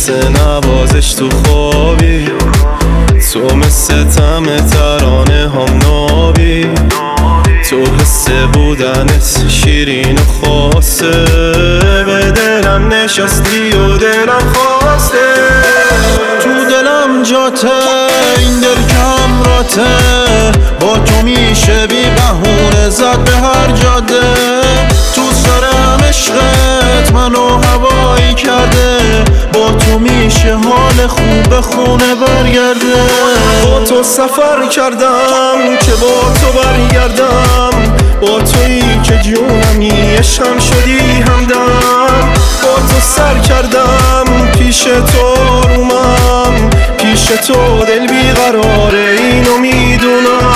مثل نوازش تو خوابی، تو مثل طعم ترانه هم نابی، تو حس بودنت شیرین و خاصه، به دلم نشستی و دلم خواسته. تو دلم جاته این دل که همراته، با تو میشه بی بهونه زد به هر جاده. تو سرم عشقت منو هوایی کرده، با تو میشه حال خوب به خونه برگرده. با تو سفر کردم که با تو برگردم، با تویی که جونمی عشقم شدی همدم. با تو سر کردم پیش تو آرومم، پیش تو دل بیقراره اینو میدونم.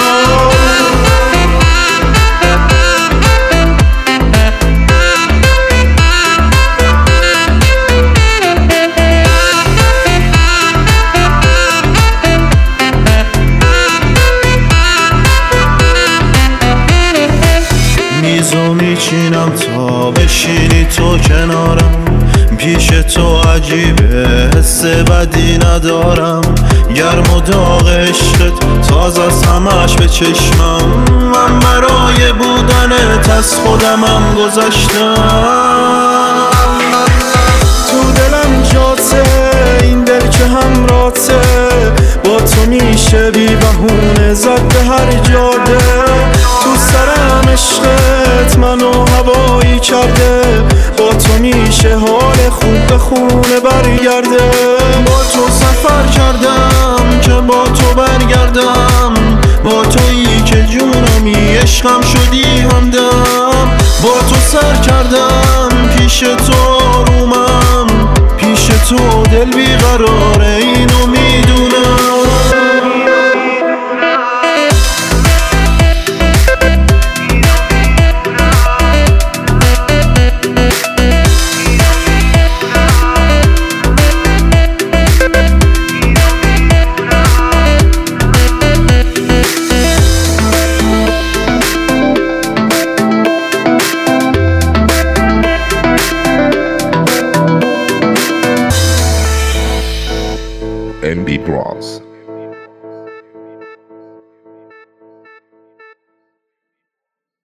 میزو میچینم تا بشینی تو کنارم، پیش تو عجیبه حس بدی ندارم. گرم و داغ عشقت تازه از همش به چشمم، من برای بودنت از خودمم گذشتم. تو دلم جاته این دل که همراته، با تو میشه بی بهونه زد به هر جاده. تو سرم عشقت منو هوایی کرده، با تو میشه حال خوب به خونه برگرده. با تو سفر کردم که با تو برگردم، با تویی که جونمی عشقم شدی همدم. با تو سر کردم پیش تو آرومم، پیش تو دل بیقراره اینو میدونم.